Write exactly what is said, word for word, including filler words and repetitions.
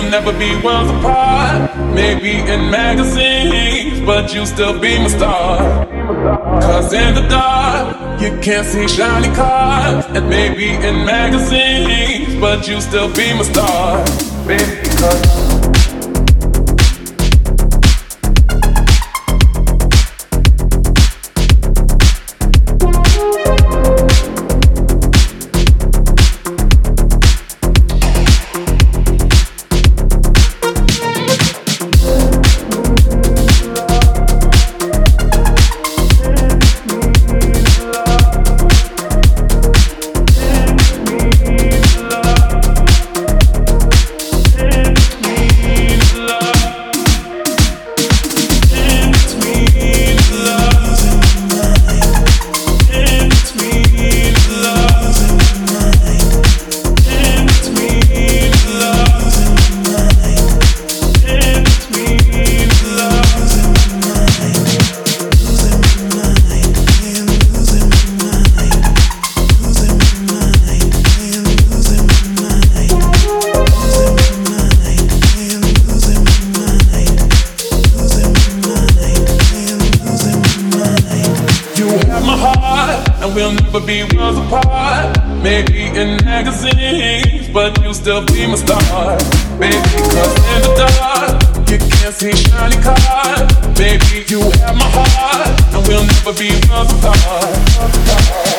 never be worlds apart. Maybe in magazines, but you still be my star. Cause in the dark, you can't see shiny cars. And maybe in magazines, but you still be my star. Baby, cause we'll never be worlds apart. Maybe in magazines, but you still be my star. Baby, cause in the dark, you can't see shiny cars. Baby, you have my heart, and we'll never be worlds apart.